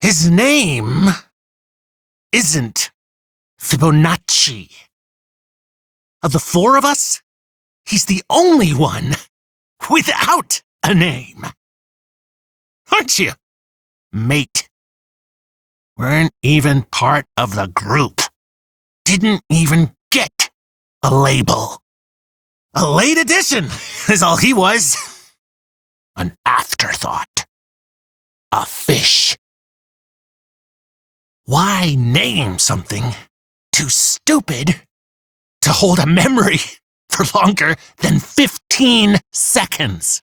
His name isn't Fibonacci. Of the four of us, he's the only one without a name. Aren't you, mate? Weren't even part of the group. Didn't even get a label. A late addition is all he was. An afterthought. A fish. Why name something too stupid to hold a memory for longer than 15 seconds?